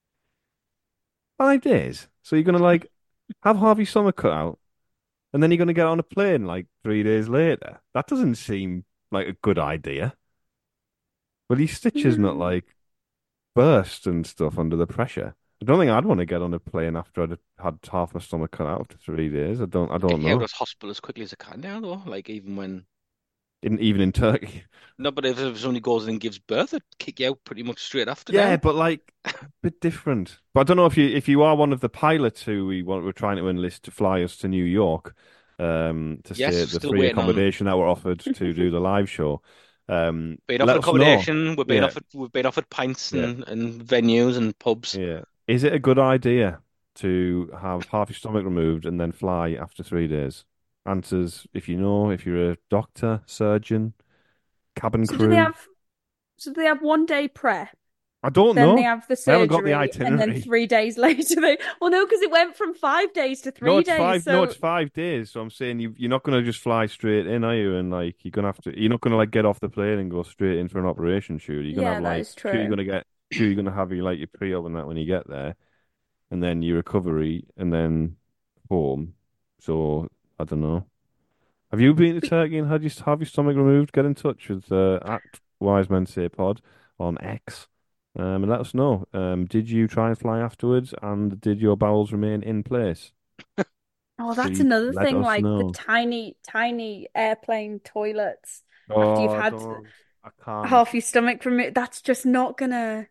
five days. So you're gonna like have half your stomach cut out, and then you're gonna get on a plane like three days later. That doesn't seem like a good idea. Well, your stitches not Mm. like burst and stuff under the pressure. I don't think I'd want to get on a plane after I'd had half my stomach cut out after three days. I don't. I Get don't you out know. of hospital as quickly as I can now, though. Like even when In, even in Turkey. no, but if, if somebody goes and gives birth, they'd kick you out pretty much straight after Yeah, now. but like a bit different. But I don't know if you if you are one of the pilots who we want we're trying to enlist to fly us to New York, um, to Yes, stay at the still free waiting on accommodation that we're offered to do the live show. Um, being let offered us know. accommodation. We've been Yeah, offered we've been offered pints yeah, and, and venues and pubs. yeah. Is it a good idea to have half your stomach removed and then fly after three days? Answers if you know, if you're a doctor, surgeon, cabin So do they crew. have? So do they have one day prep? I don't Then they know. have the I haven't got the surgery, and then itinerary. three days later they. Well, no, because it went from five days to No, three it's days. five. No, So it's five days. So I'm saying you you're not gonna just fly straight in, are you? And like you're gonna have to. You're not gonna like get off the plane and go straight in for an operation. Sure, you're gonna yeah, have that like. is Sure, you're true. gonna get. Sure, you're gonna have your like your pre-op and that when you get there, and then your recovery, and then home. So I don't know. Have you been to But Turkey and had you have your stomach removed? Get in touch with uh, at Wise Men Say Pod on X, um, and let us know. Um, did you try and fly afterwards, and did your bowels remain in place? oh, that's Please another let thing, us like the know. tiny, tiny airplane toilets after you've Oh, I had don't. I can't. half your stomach removed. That's just not gonna.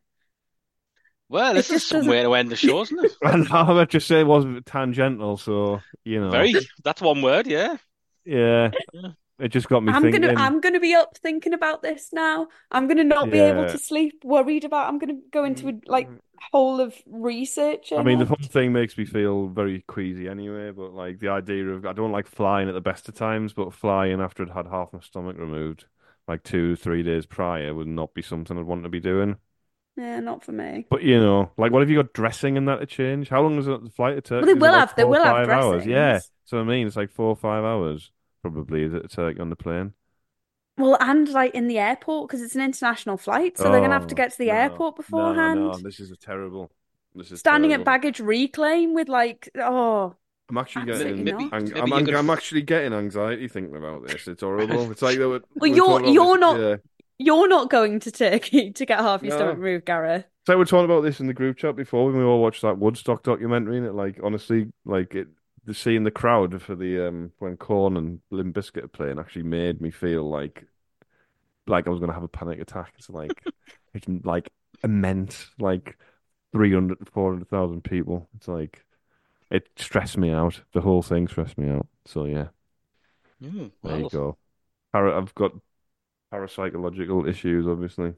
Well, It this is just some way doesn't. to end the show, isn't it? And I just say it was tangential, so you know, Very. That's one word, yeah. yeah, Yeah. it just got me I'm gonna thinking. I'm gonna be up thinking about this now. I'm gonna not be able Yeah. to sleep, worried about. I'm gonna go into a like hole of I researching mean, the whole it. thing makes me feel very queasy anyway, but like the idea of I don't like flying at the best of times, but flying after I'd had half my stomach removed, like two, three days prior, would not be something I'd want to be doing. Yeah, not for me. But you know, like what have you got dressing and that to change? How long is it the flight to Well, Turkey? they Is it will like have they four or will have five hours? Yeah. dressings. So I mean, it's like four or five hours probably is it to Turkey on the plane. Well, and like in the airport because it's an international flight, so they're gonna have to Oh get to the no, airport no, no! beforehand. This is a terrible. This is Standing at terrible. baggage reclaim with like, oh, I'm actually absolutely getting. Maybe, not. ang- maybe I'm, you I'm, could. I'm f- actually getting anxiety thinking about this. It's horrible. It's like they were, Well, we were you're talking about this. you're not Yeah. you're not going to Turkey to get half your stomach No. removed, Gareth. So we were talking about this in the group chat before when we all watched that Woodstock documentary, and it like honestly, like it, the seeing the crowd for the um when Korn and Limp Bizkit are playing actually made me feel like like I was gonna have a panic attack. It's like it's like immense, like three hundred, four hundred thousand people. It's like it stressed me out. The whole thing stressed me out. So yeah, Mm, there you well, go. Para- I've got parapsychological issues, obviously.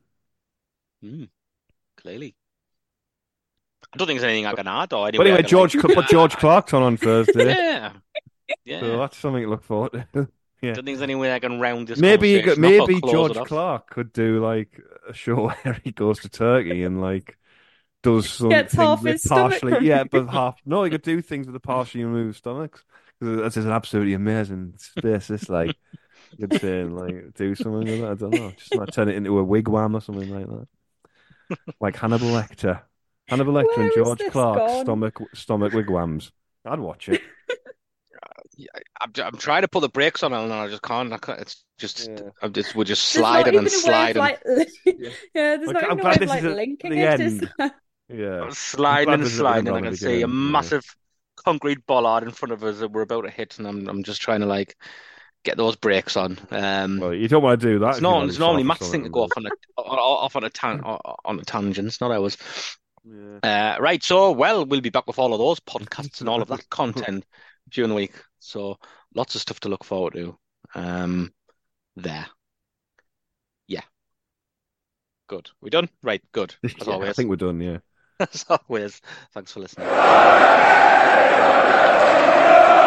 mm, clearly. I don't think there's anything I can add or But anyway I anyway, can George, like. but George Clark's on on Thursday, Yeah, so yeah. that's something to look forward to. Yeah. Don't think there's any way I can round this Maybe you conversation could, off or maybe close George it off. Clark could do like a show where he goes to Turkey and like does some Gets things half with his stomach partially, yeah, but removed. half. No, he could do things with the partially removed stomachs. That's just an absolutely amazing space. This like you could say like do something with that. I don't know, just like turn it into a wigwam or something like that, like Hannibal Lecter, Hannibal Lecter Where and has George this Clark gone? stomach stomach wigwams. I'd watch it. Yeah, I'm, I'm trying to put the brakes on it and I just can't. I can't it's just, Yeah. I'm just we're just There's not sliding even and a way of sliding, like, Yeah. yeah, there's Like, not I'm even a glad way of this like is at linking the it. Is end. there? Yeah, I'm sliding glad and this is at the sliding. end And I rather can than see a beginning. Yeah. massive concrete bollard in front of us that we're about to hit, and I'm I'm just trying to like get those brakes on. Um, Well, you don't want to do that it's if you're not. not It's normally yourself or Matt's thing to something. go off on a off on a tan on a tangent. It's not ours. Yeah. Uh, right. So, well, we'll be back with all of those podcasts and all of that content during the week. So, lots of stuff to look forward to. Um, there. Yeah. Good. We done? Right. Good. As Yeah, I always. think we're done. Yeah. As always. Thanks for listening.